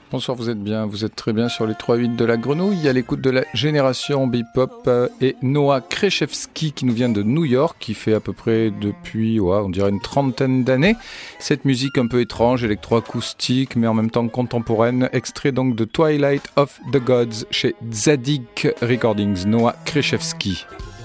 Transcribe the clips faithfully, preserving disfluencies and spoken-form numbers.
Bonsoir, vous êtes bien, vous êtes très bien sur les trois huit de la Grenouille, à l'écoute de la génération bebop et Noah Kreshevsky qui nous vient de New York, qui fait à peu près depuis, ouais, on dirait une trentaine d'années, cette musique un peu étrange, électroacoustique, mais en même temps contemporaine, extrait donc de Twilight of the Gods chez Tzadik Recordings, Noah Kreshevsky.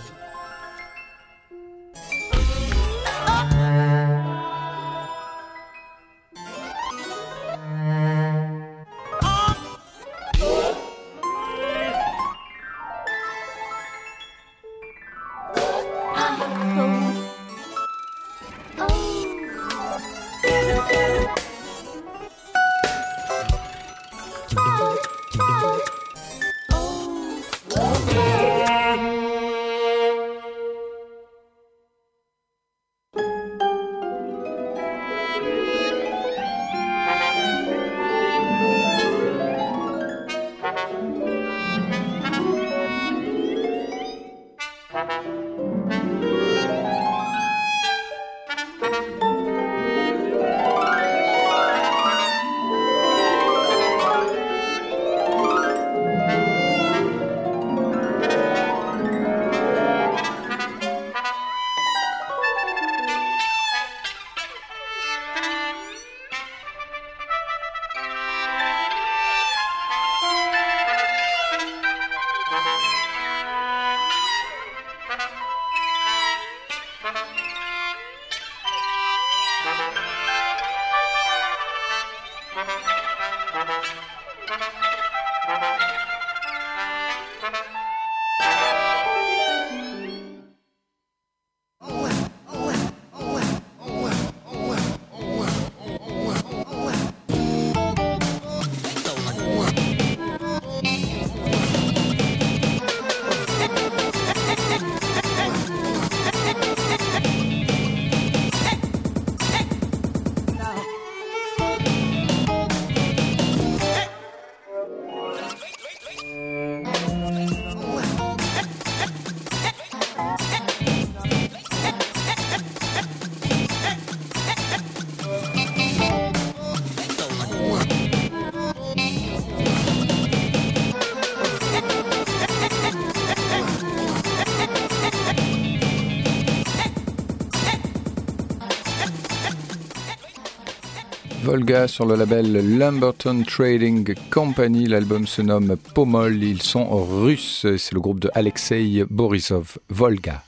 Volga sur le label Lumberton Trading Company. L'album se nomme Pomol. Ils sont russes. C'est le groupe de Alexei Borisov. Volga.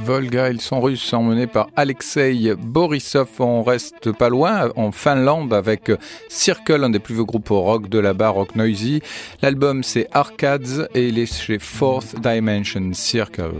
Volga, ils sont russes, emmenés par Alexei Borisov. On reste pas loin, en Finlande, avec Circle, un des plus vieux groupes rock de là-bas, rock noisy. L'album c'est Arcades et il est chez Fourth Dimension. Circle.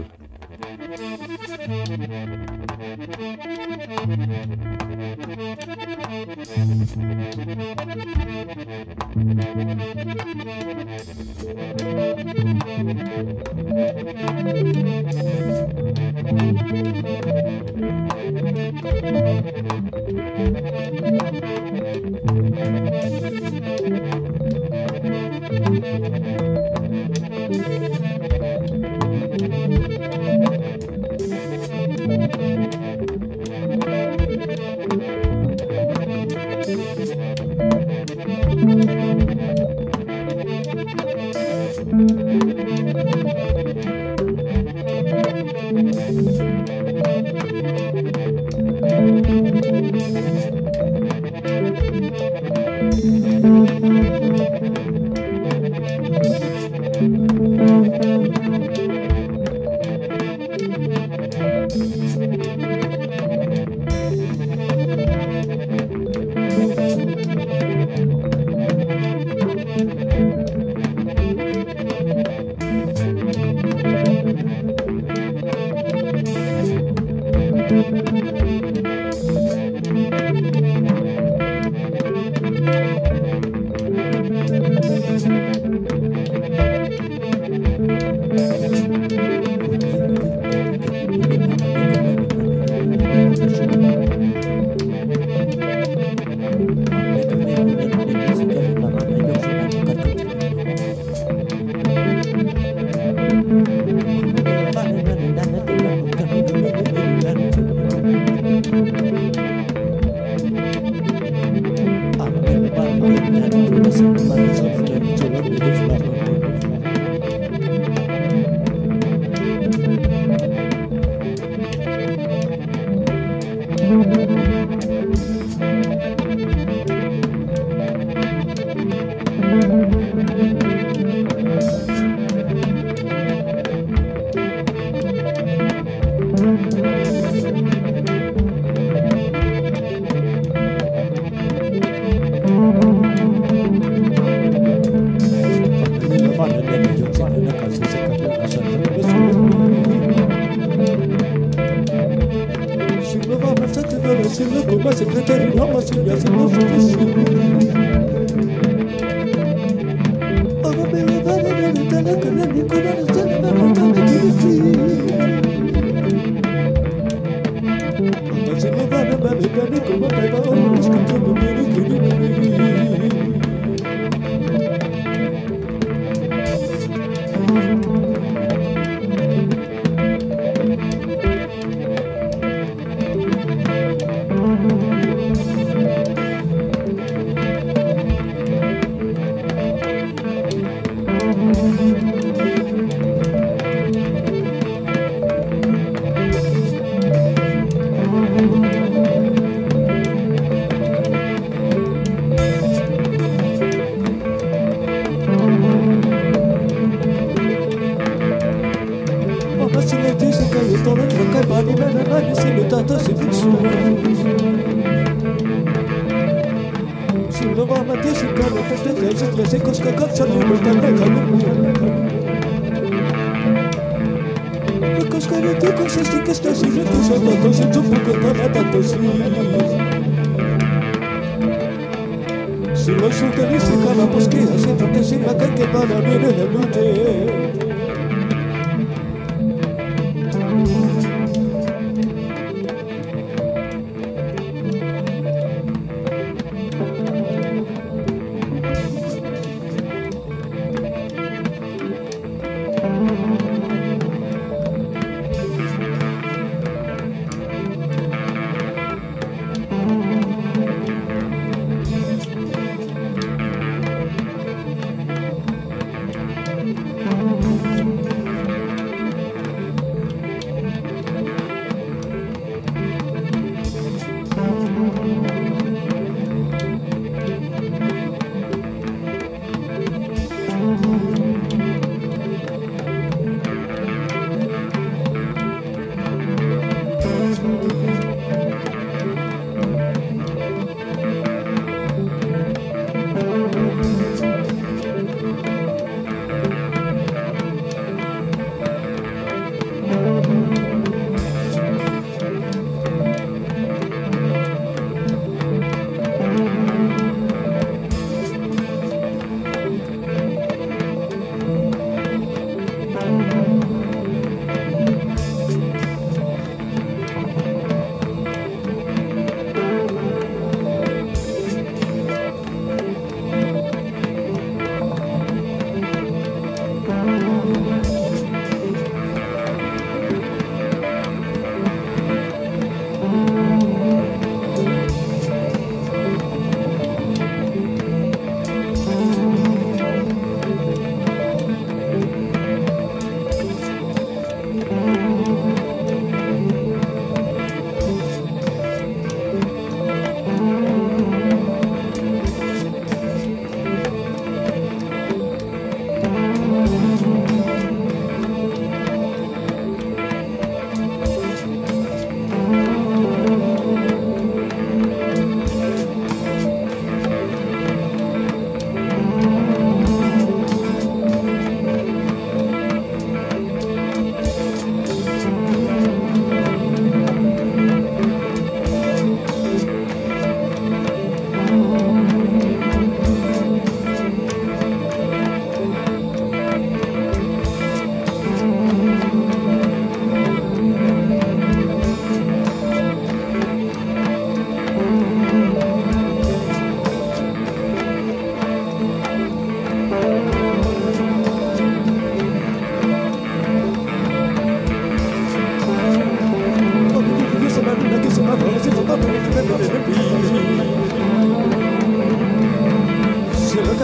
Thank you.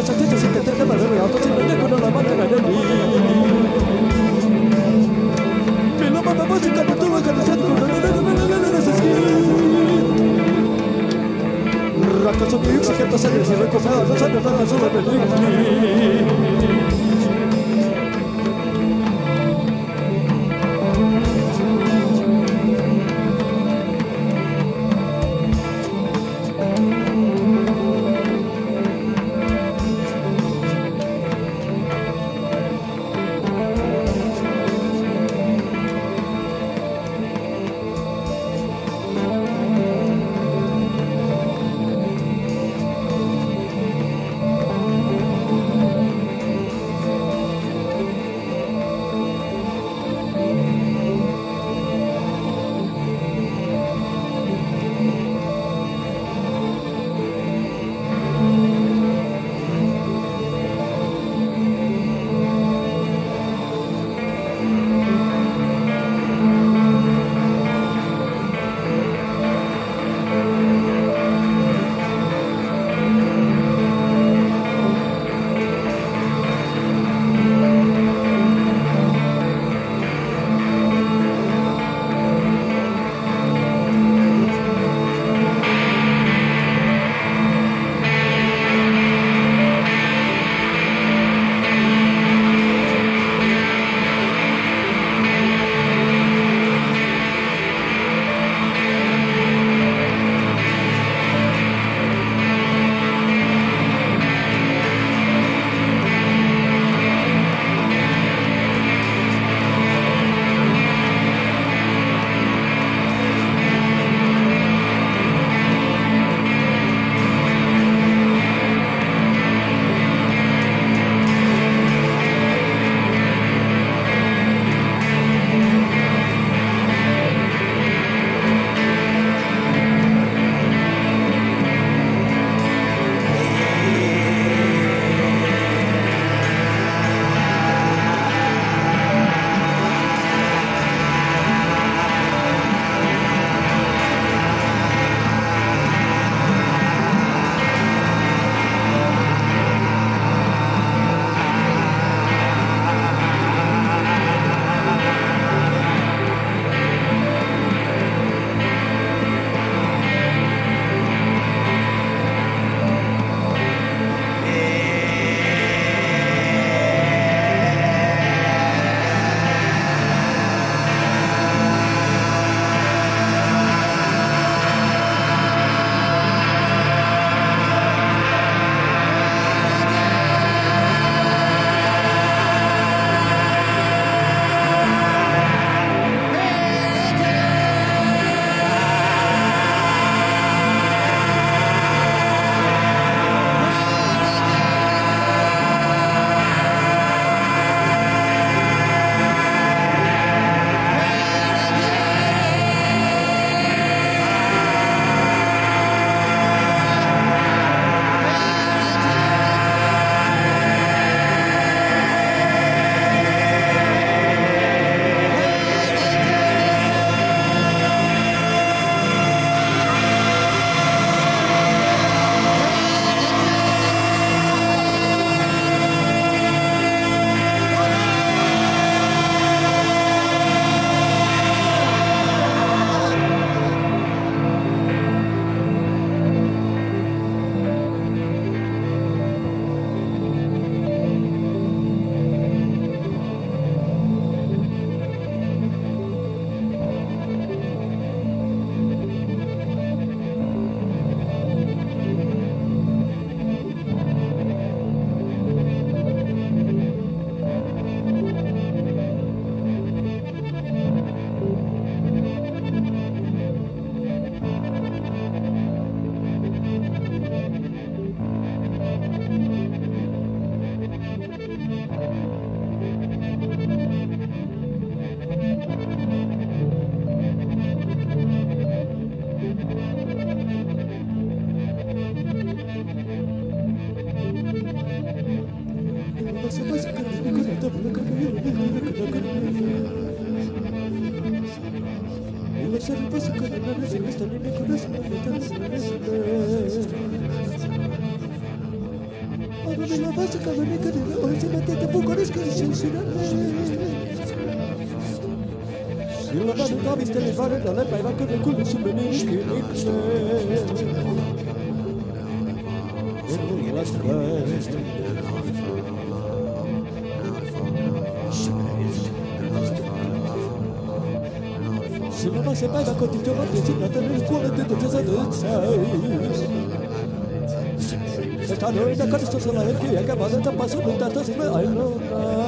Thank Se non si vai a continuare si tratta del cuore di tutte le cose. Se sta noi da cosa sono le che che va da passo di tanto si va ai no.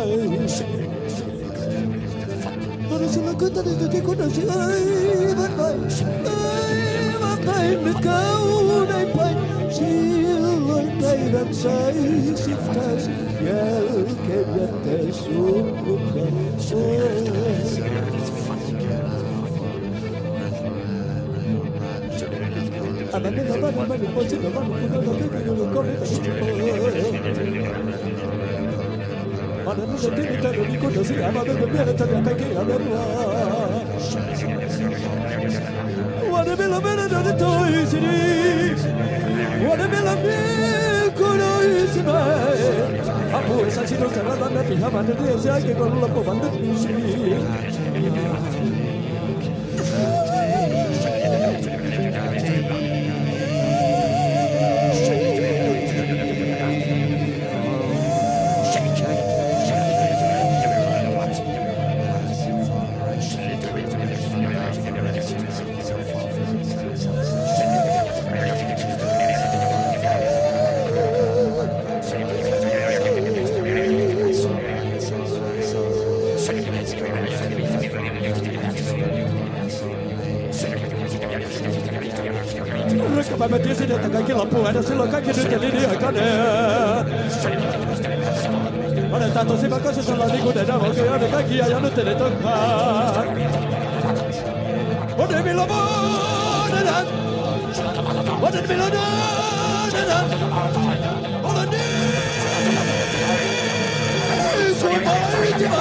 Non si la conta di tutti conosci ai va vai. Va vai mi cau dai pai. Si lo dai da sai si fas. Yel che viate su. A me la mano me lo pose la mano con la che lo come ma non mi senti tanto di cosa si ama da bere tanto che la mia what a bella bella da toi si what a bella bella con si vai a pure sa ci non sarà da me la mano di sai che con la pomanda ma mi dice che che la può se lo cacchio di che lì a cane ma tanto se va cosa sono la dico da no che ora cacchio ya non te le tocca ora mi lo vuole da ora mi lo da ora ne so mai ti va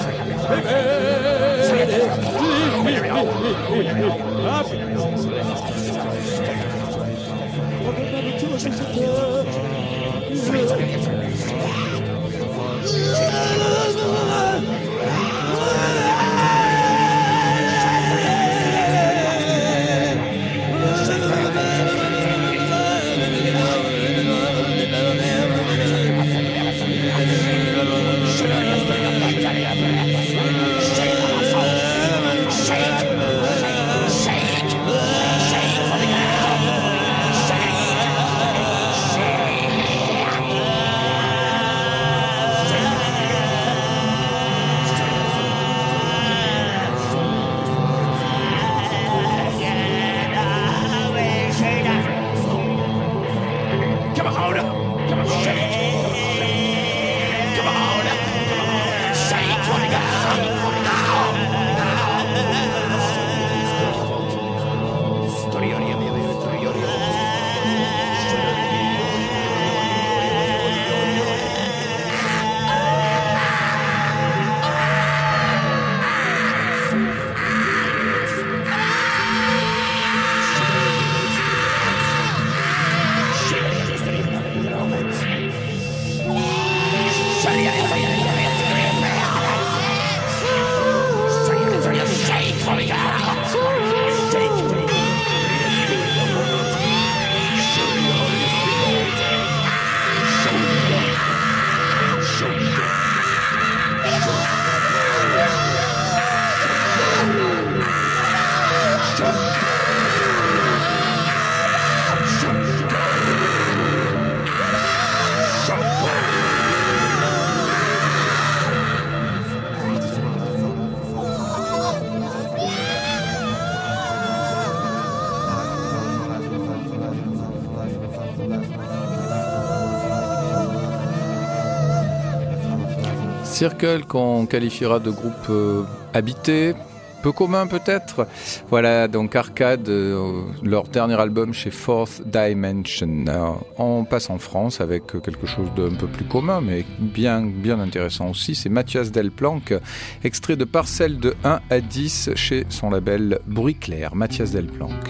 Circle qu'on qualifiera de groupe euh, habité, peu commun peut-être. Voilà, donc Arcade, euh, leur dernier album chez Fourth Dimension. Alors, on passe en France avec quelque chose d'un peu plus commun, mais bien, bien intéressant aussi. C'est Mathias Delplanque, extrait de Parcelles de un à dix chez son label Bruit Clair. Mathias Delplanque.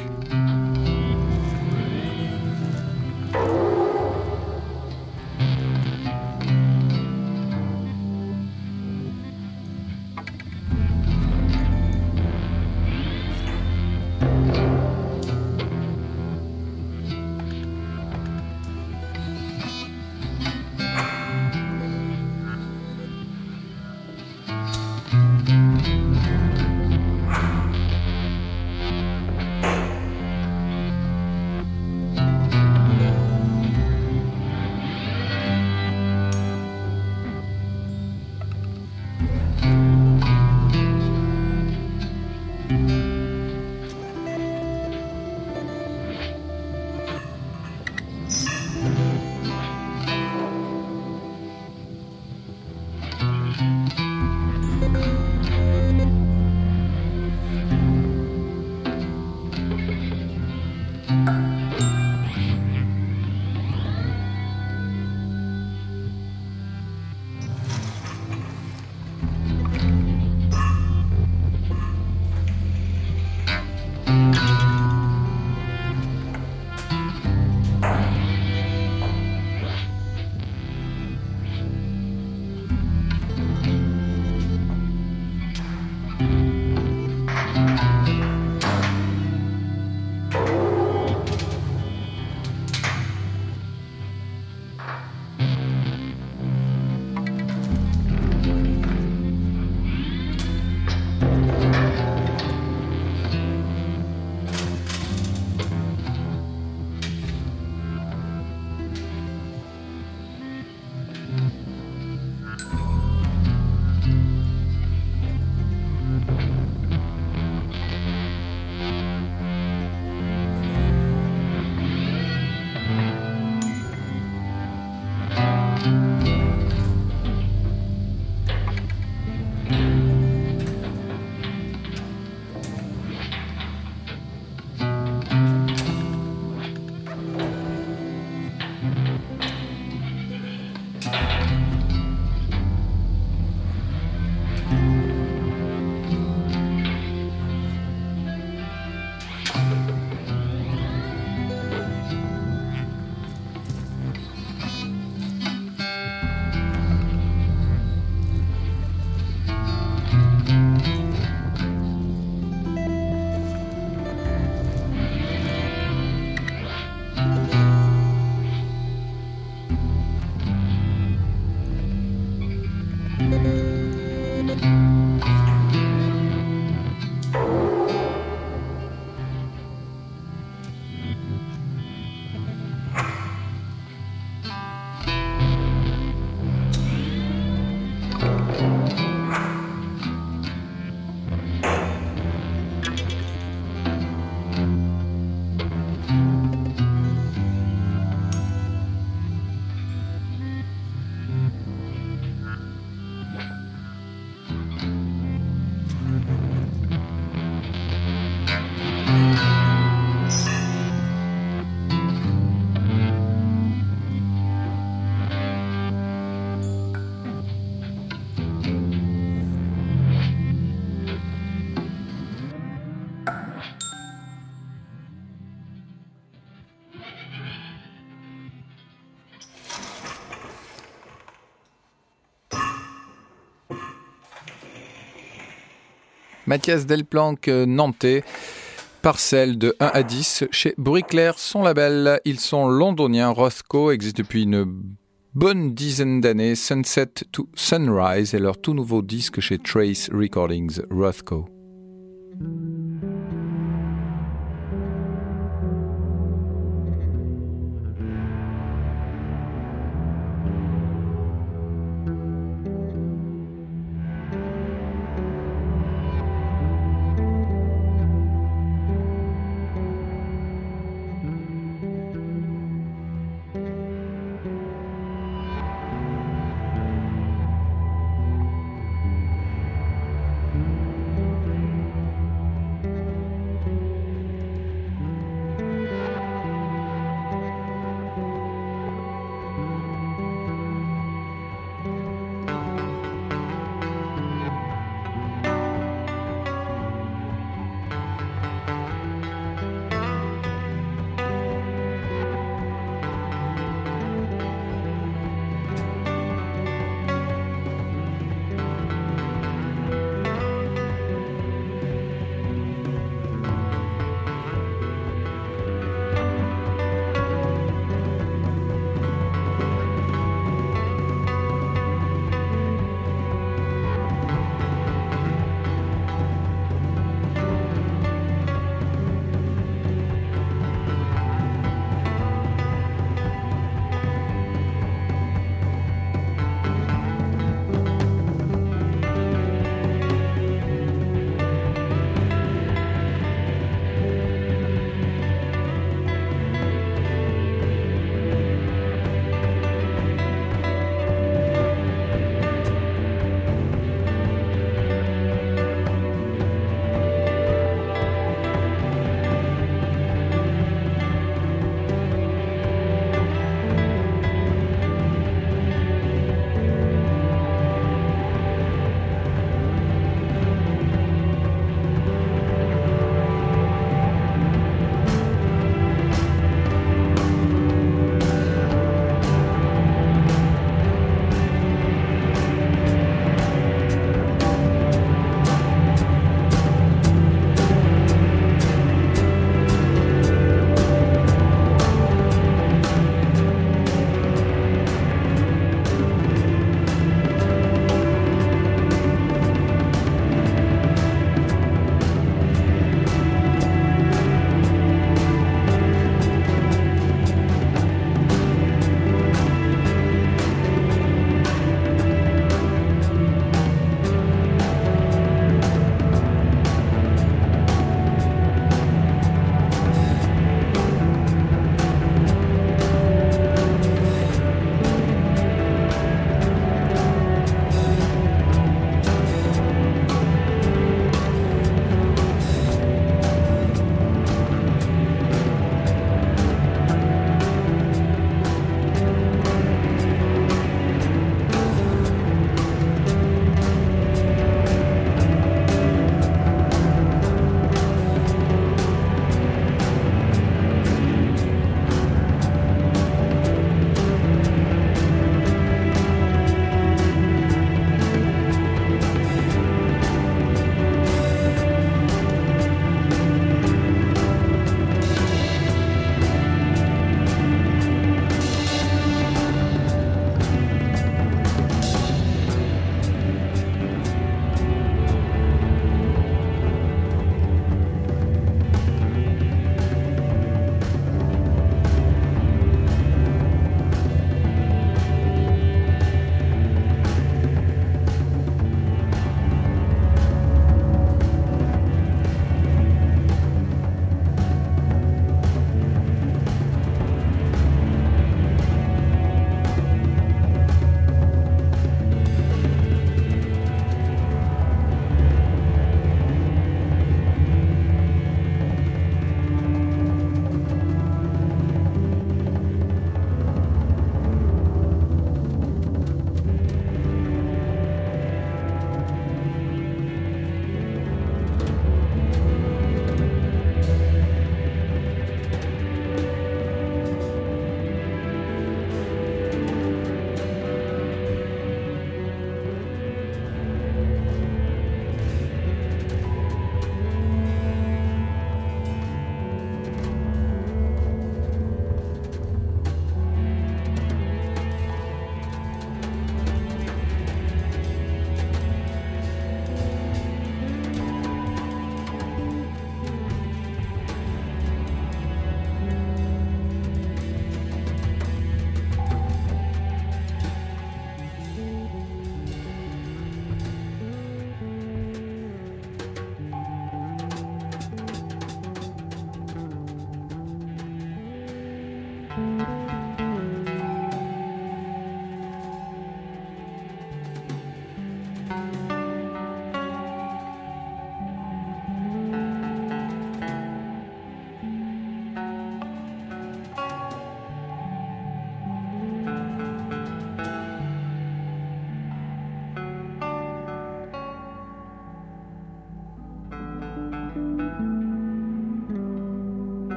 Mathias Delplanque, nantais, Parcelle de un à dix chez Bruit Clair, son label. Ils sont londoniens, Rothko existe depuis une bonne dizaine d'années. Sunset to Sunrise est leur tout nouveau disque chez Trace Recordings, Rothko.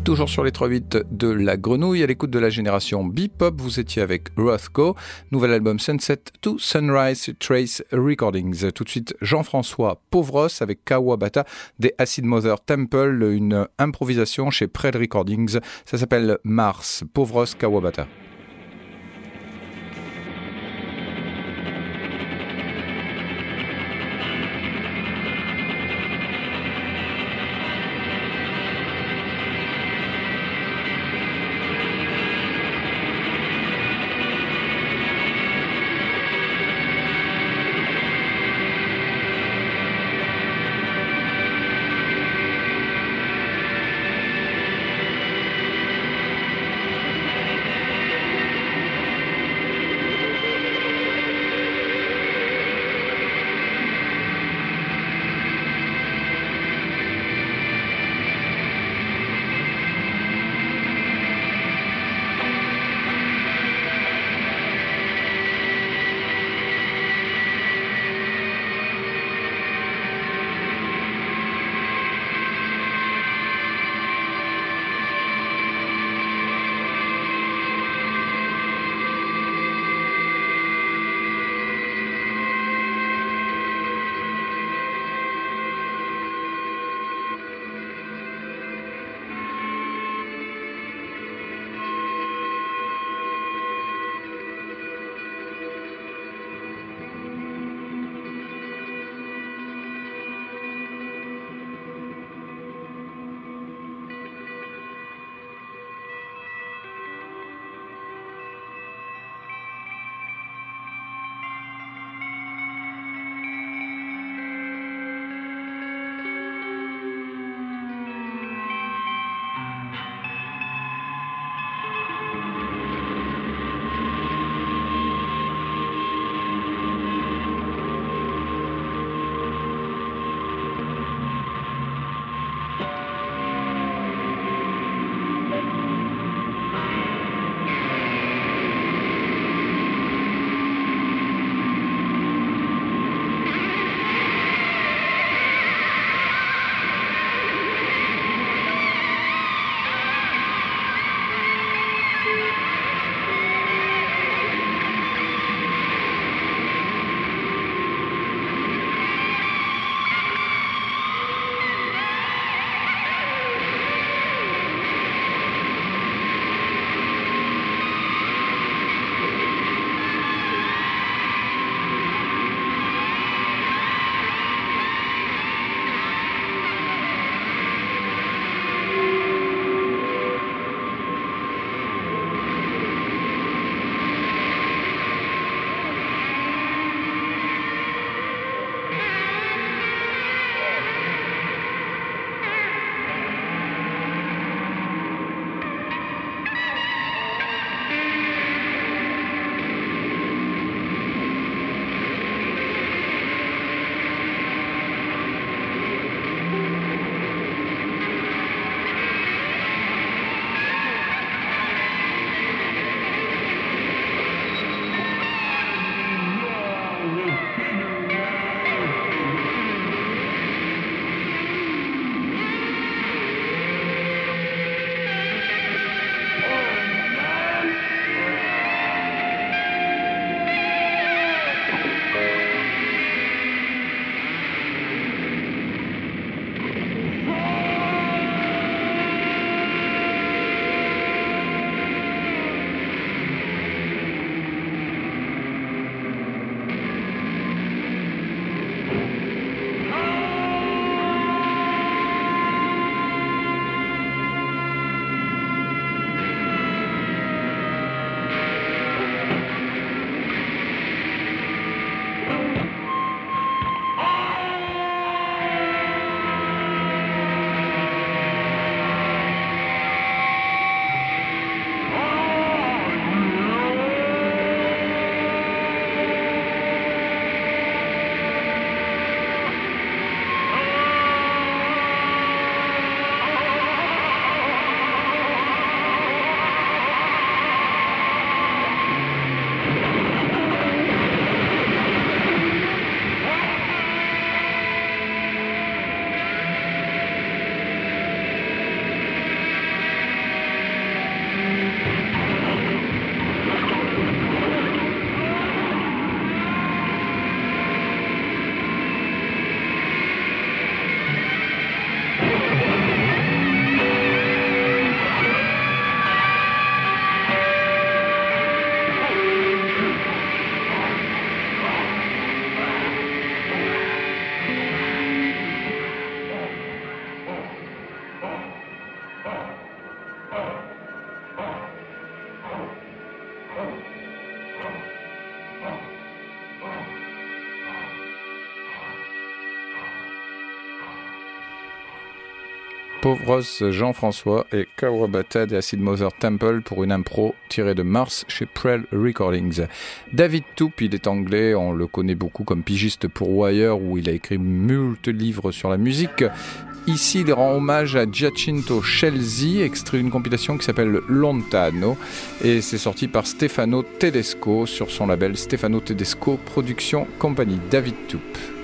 Toujours sur les trois huit de la Grenouille, à l'écoute de la génération Bebop, vous étiez avec Rothko, nouvel album Sunset to Sunrise Trace Recordings. Tout de suite, Jean-François Pauvros avec Kawabata des Acid Mother Temple, une improvisation chez Pred Recordings. Ça s'appelle Mars. Pauvros Kawabata. Povros, Jean-François et Kawabata de Acid Mother Temple pour une impro tirée de Mars chez Prell Recordings. David Toop, il est anglais, on le connaît beaucoup comme pigiste pour Wire où il a écrit moult livres sur la musique. Ici, il rend hommage à Giacinto Scelsi, extrait d'une compilation qui s'appelle Lontano, et c'est sorti par Stefano Tedesco sur son label Stefano Tedesco Production Company. David Toop.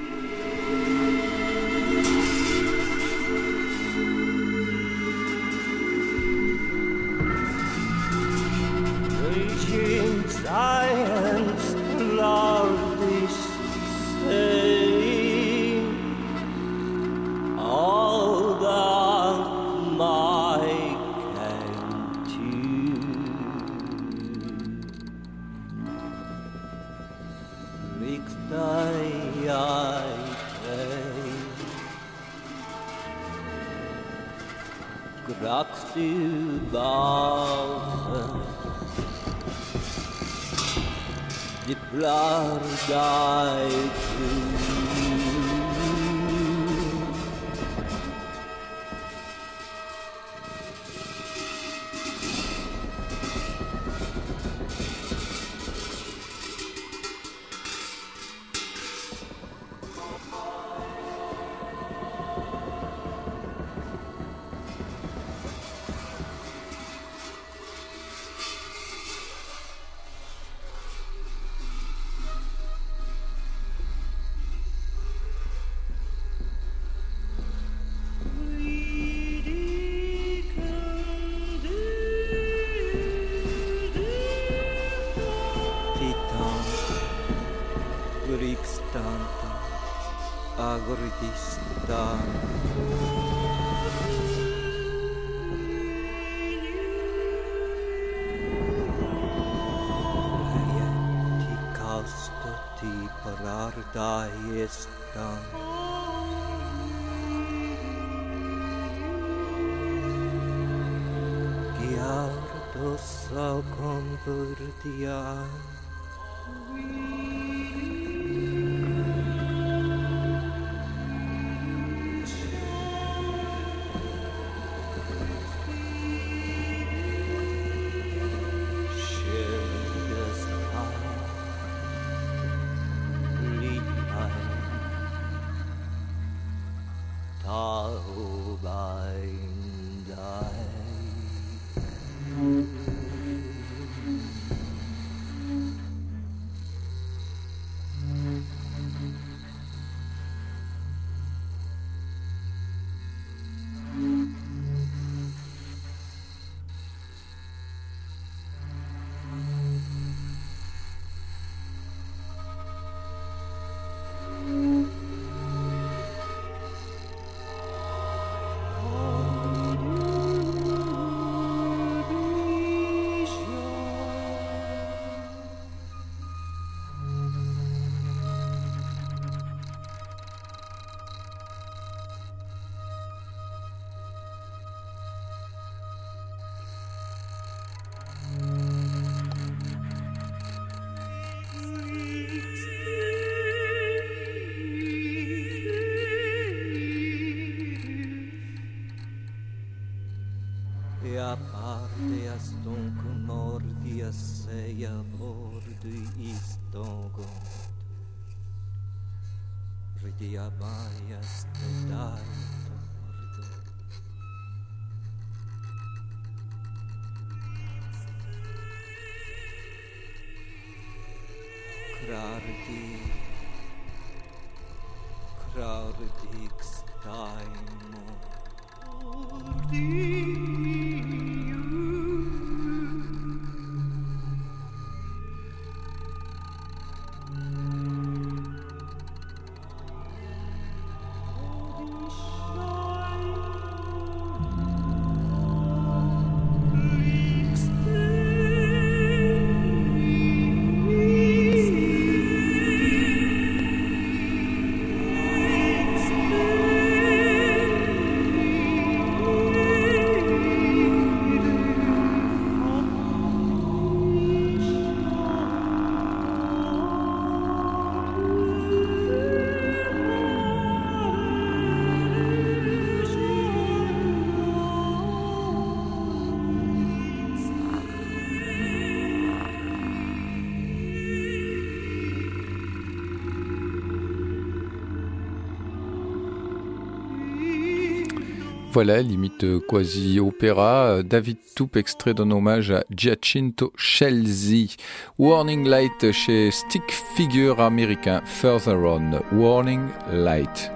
A parte a stonk mordi a sei a bordo i stongo ridi a mai a stodai tordo krardi krardi kstaimo ordi Voilà, limite quasi-opéra, David Toupe extrait d'un hommage à Giacinto Scelsi. Warning Light chez Stick Figure américain, Further On, Warning Light.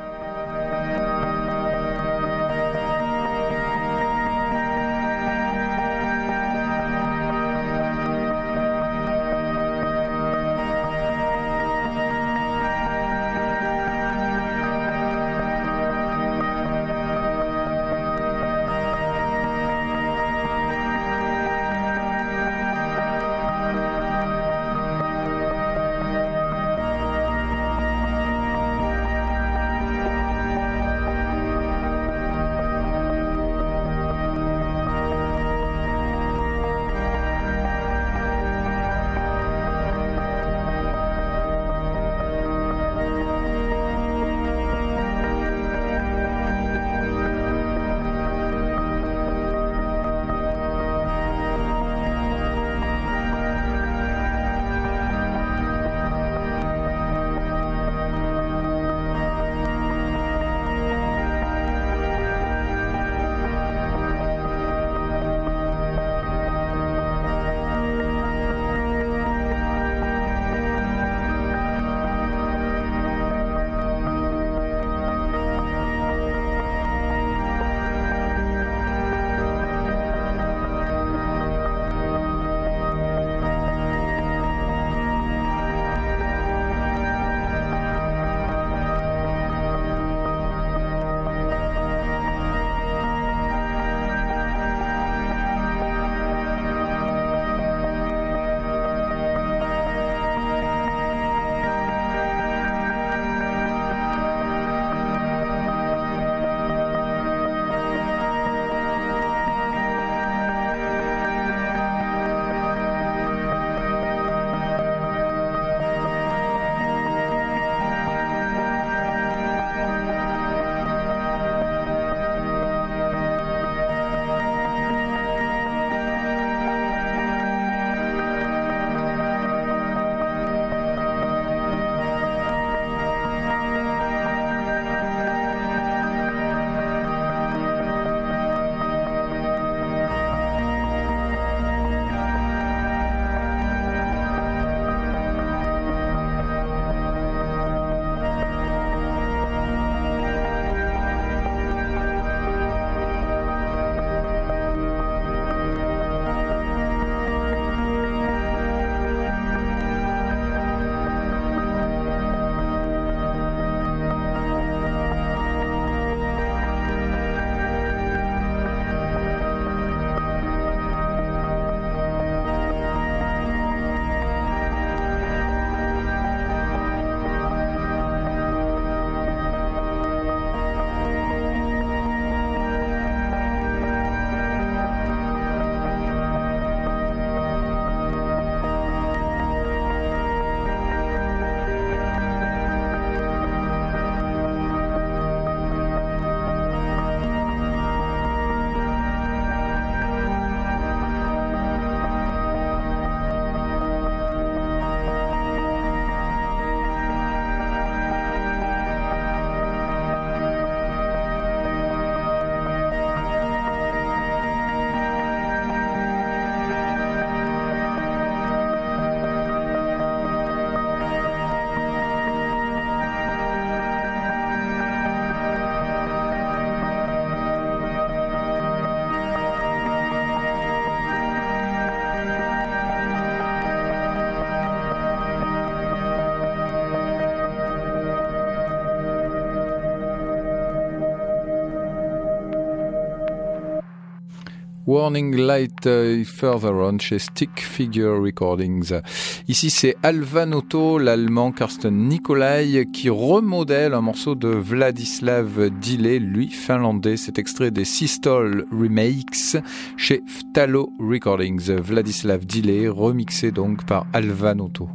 Warning Light uh, Further On chez Stick Figure Recordings. Ici c'est Alvanotto, l'allemand Carsten Nicolai qui remodèle un morceau de Vladislav Dile, lui finlandais. C'est extrait des Sistole Remakes chez Ftalo Recordings. Vladislav Dile remixé donc par Alvanotto.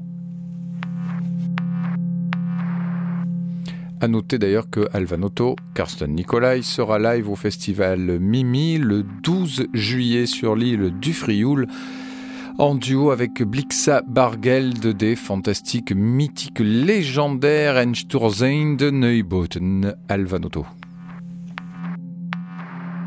À noter d'ailleurs que Alvanotto, Carsten Nicolai, sera live au festival Mimi le douze juillet sur l'île du Frioul en duo avec Blixa Bargeld des fantastiques, mythiques, légendaires Einstürzende Neubauten. Alvanotto.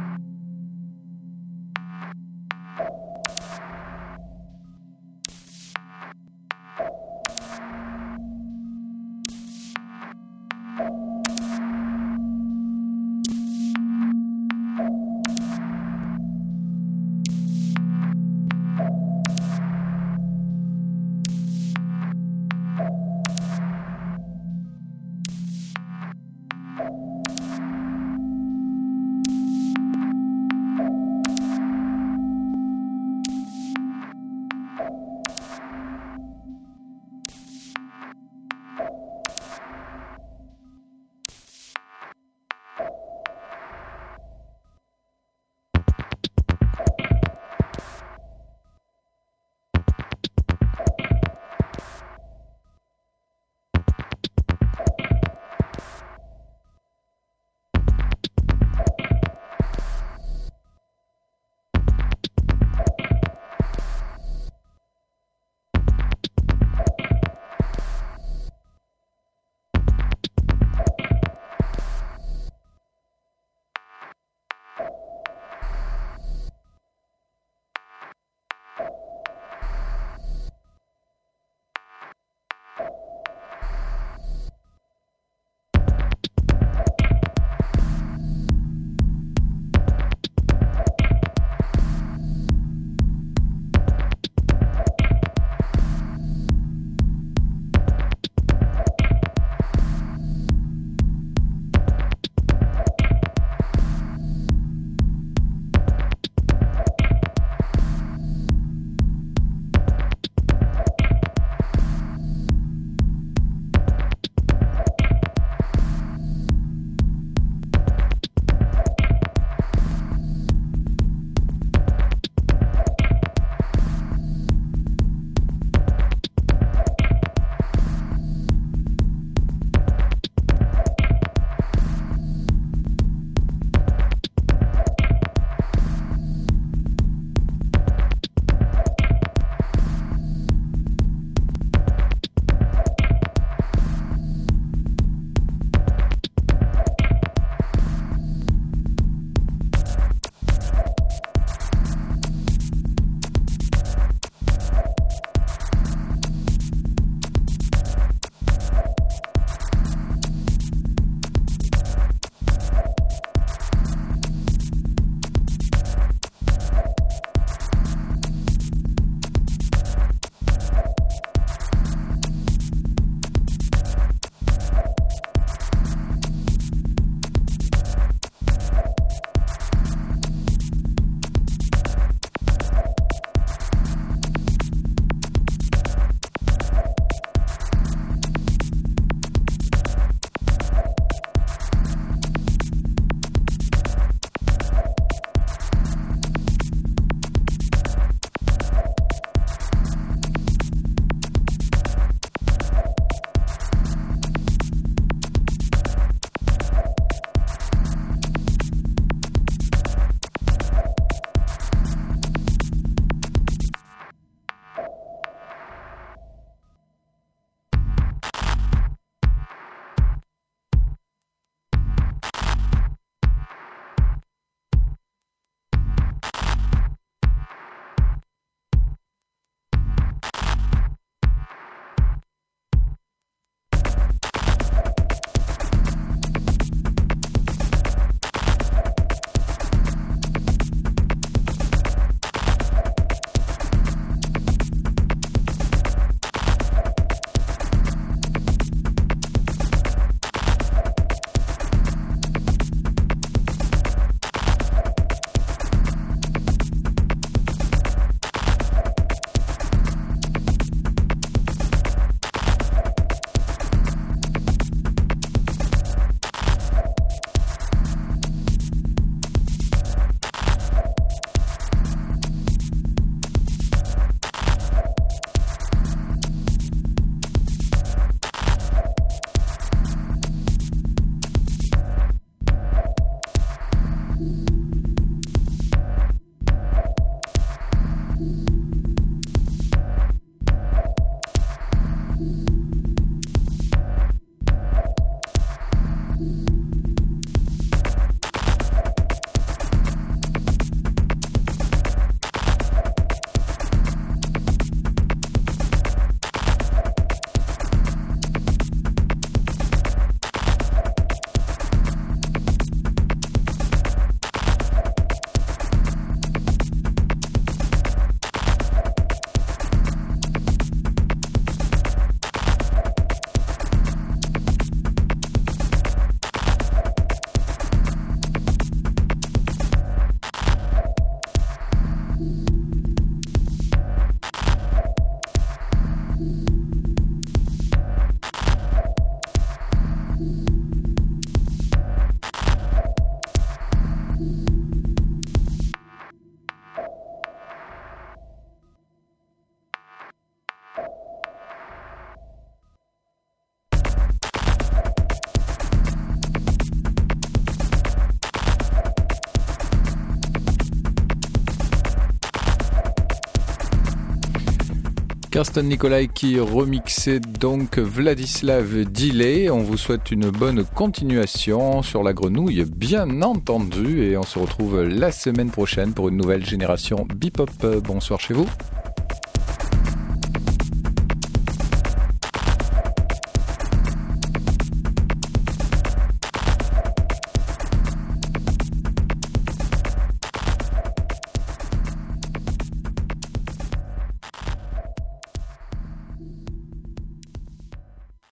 Carsten Nicolai qui remixait donc Vladislav Delay. On vous souhaite une bonne continuation sur la grenouille, bien entendu, et on se retrouve la semaine prochaine pour une nouvelle génération Bebop. Bonsoir chez vous.